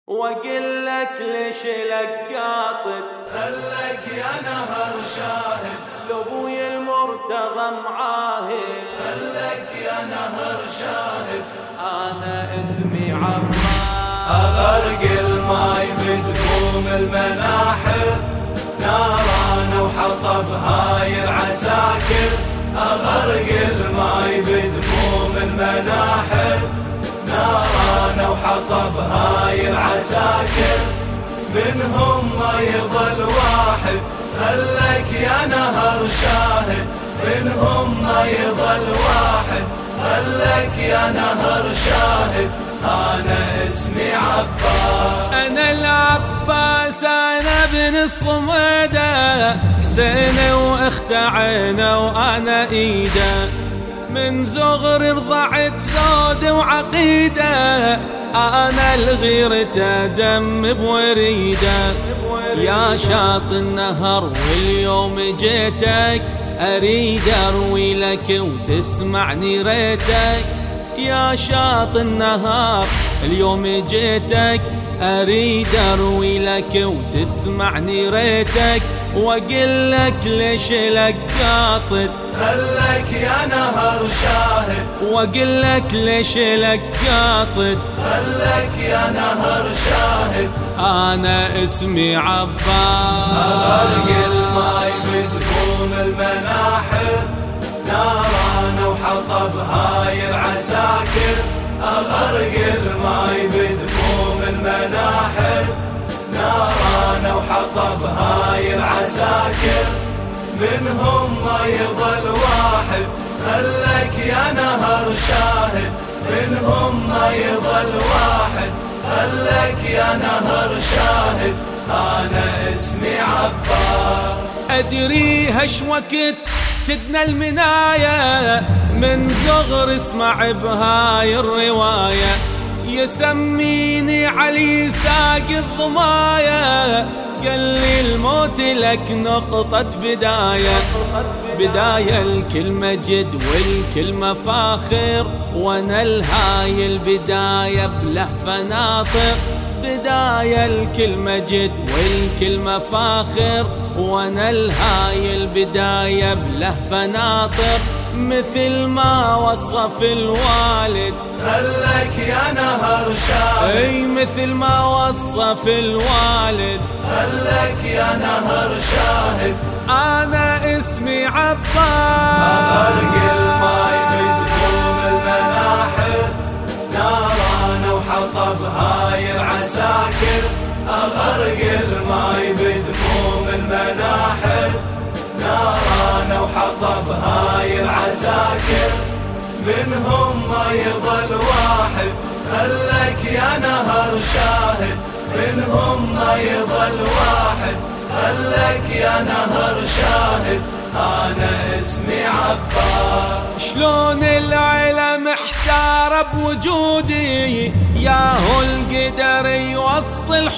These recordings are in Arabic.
واقول لك ليش لك قاصد خلك يا نهر شاهد لابوي المرتضى معاهد خلك يا نهر شاهد انا اسمي عباس اغرق الماي بدفوم المناحر ناران وحطب هاي العساكر اغرق الماي بدفوم المناحر ناران وحطب هاي العساكر منهم ما يظل واحد خلك يا نهر شاهد منهم ما يظل واحد خلك يا نهر شاهد أنا اسمي عباس أنا العباس أنا ابن الصمدة حسين واخت عينه وأنا إيده من صغر رضعت زود وعقيدة أنا الغيرة دم بوريده يا شاط النهر واليوم جيتك أريد أروي لك وتسمعني ريتك يا شاط النهار اليوم جيتك أريد أروي لك وتسمعني ريتك وأقول لك ليش لك قاصد خلك يا نهر شاهد وأقول لك ليش لك قاصد خلك يا نهر شاهد أنا اسمي عباس أغرق الماي بدفوم المناحر ناران وحطب هاي العساكر أغرق الماي بدفوم المناحر ناران وحطب هاي العساكر منهم ما يظل واحد خلك يا نهر شاهد منهم ما يظل واحد خلك يا نهر شاهد أنا اسمي عباس أدري هش وقت تدنى المناية من صغر اسمع بهاي الرواية يسميني علي ساق الضماية قال لي الموت لك نقطة بداية الكلمة جد والكلمة فاخر وانا الهاي البداية بلهفة ناطق بداية الكلمة جد والكلمة فاخر وانا الهاي البداية بلهفة ناطق مثل ما وصف الوالد خلك يا نهر شاهد اي مثل ما وصف الوالد خلك يا نهر شاهد انا اسمي عباس أغرق الماي بدفوم المناحر ناران وحطب هاي العساكر أغرق الماي بدفوم المناحر ناران وحطب هاي العساكر منهم ما يظل واحد خلك يا نهر شاهد منهم ما يظل واحد خلك يا نهر شاهد أنا اسمي عباس شلون العيلة محتارة بوجودي ياهو القدر يوصل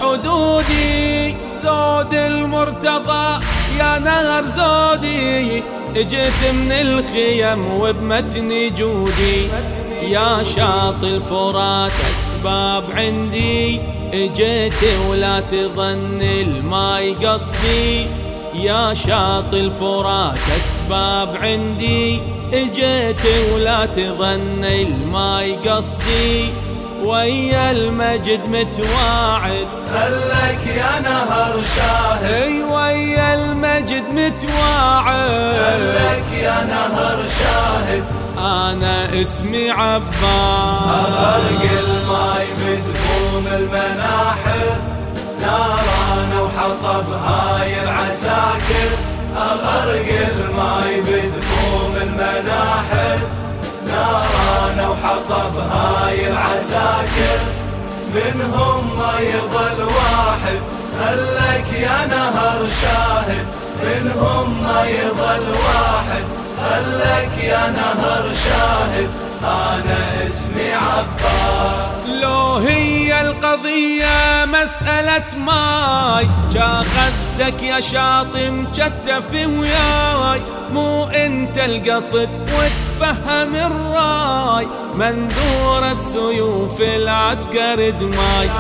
حدودي زود المرتضى يا نهر زودي اجيت من الخيم وبمتن جودي يا شاط الفرات اسباب عندي اجيت ولا تظن الماي قصدي يا شاط الفرات اسباب عندي اجيت ولا تظن الماي قصدي ويا المجد متواعد خلك يا نهر شاهد اي ويا المجد متواعد خلك يا نهر شاهد انا اسمي عباس أغرق الماي بدفوم المناحر ناران وحطب هاي العساكر أغرق الماي بدفوم المناحر ناران وحطب هاي العساكر منهم ما يظل واحد خلك يا نهر شاهد منهم ما يظل واحد خلك يا نهر شاهد أنا اسمي عباس لو هي القضية مسألة ماي جاخدك يا شاطم مكتف وياي مو انت القصد فهم الراي منذور السيوف العسكر دماي.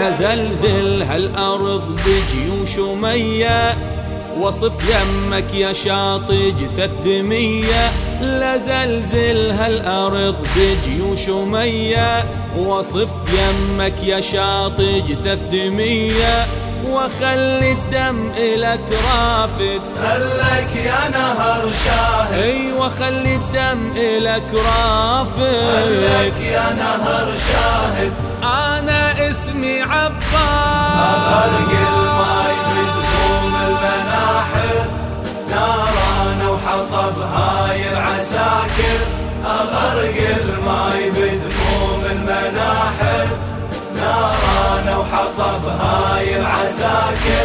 لزلزل هالأرض بجيوش أمية وصف يمك يا شاطئ جثث دمية. لزلزل هالأرض بجيوش أمية وصف يمك يا شاطئ جثث دمية. وخلي الدم إلك رافد خلك يا نهر شاهد. ايوه خلي الدم إلك رافد خلك يا نهر شاهد. أنا اسمي عباس أغرق الماي بدفوم المناحر نارانا وحطب هاي العساكر. أغرق الماي بدفوم المناحر نارانا وحطب هاي العساكر.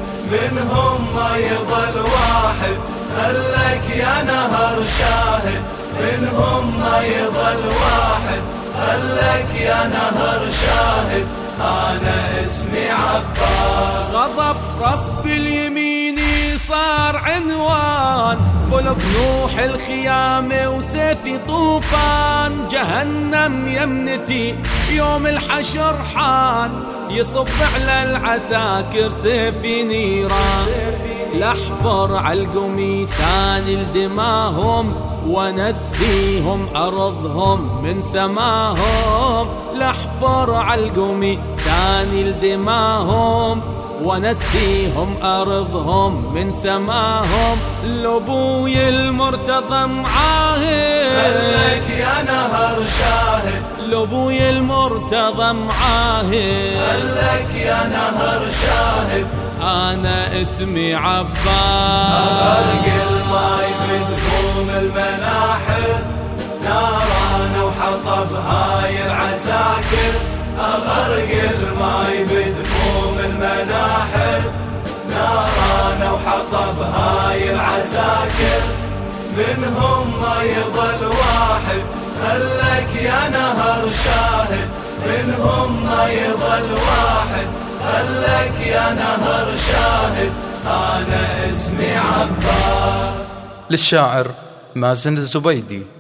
منهم ما يظل واحد خلك يا نهر شاهد. منهم ما يظل واحد خلك يا نهر شاهد. أنا اسمي عباس. غضب رب اليميني صار عنوان فلق نوح الخيامة وسيفي طوفان. جهنم يمنتي يوم الحشر حان يصب على العساكر سيفي نيران. لحفر عالقمي ثاني لدماهم ونسيهم أرضهم من سماهم. لحفر عالقمي ثاني لدماهم ونسيهم أرضهم من سماهم. لأبوي المرتضى معاهد خلك يا نهر شاهد. لأبوي المرتضى معاهد خلك يا نهر شاهد. أنا اسمي عباس. أغرق الماي بدفوم المناحر نارانا وحطب هاي العساكر. أغرق الماي بدفوم المناحر نارانا وحطب هاي العساكر. منهم ما يظل واحد خلك يا نهر شاهد. منهم ما يظل واحد خلك يا نهر شاهد. أنا اسمي عباس. للشاعر مازن الزبيدي.